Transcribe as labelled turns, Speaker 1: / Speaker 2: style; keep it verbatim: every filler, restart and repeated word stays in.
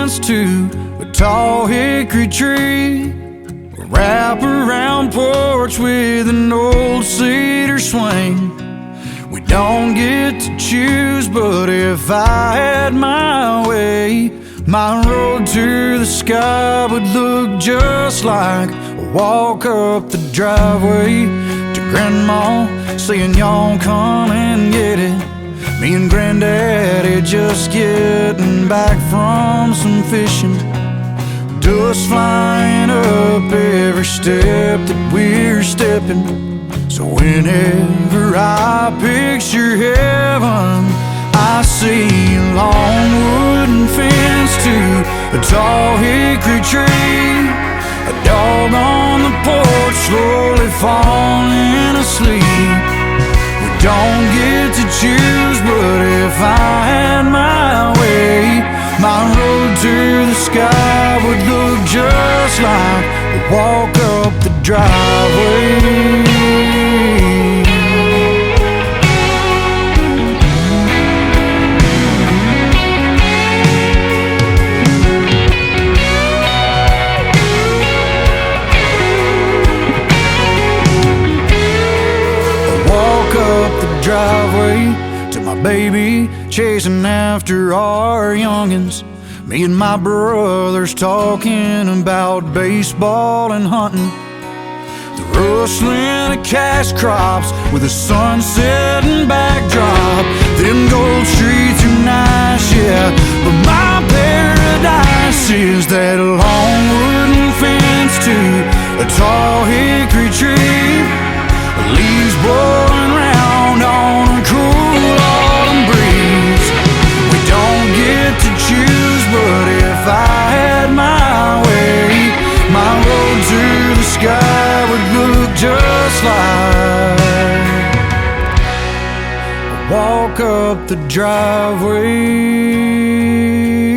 Speaker 1: fence to a tall hickory tree, a wrap-around porch with an old cedar swing. We don't get to choose, but if I had my way, my road to the sky would look just like a walk up the driveway to Grandma, saying, "Y'all come and get it." Me and Granddaddy just getting back from some fishing, dust flying up every step that we're stepping. So whenever I picture heaven, I see a long wooden fence to a tall hickory tree, a dog on the porch slowly falling asleep. We don't get to choose, but if I had my way, my road to the sky would look just like a walk up the driveway. Driveway to my baby, chasing after our youngins. Me and my brothers talking about baseball and hunting. The rustling of cash crops with a sunsetting backdrop. Them gold streets are nice, yeah, but my paradise is that long wooden fence to a tall hickory tree. Leaves blowing round on a cool autumn breeze. We don't get to choose, but if I had my way, my road to the sky would look just like a walk up the driveway.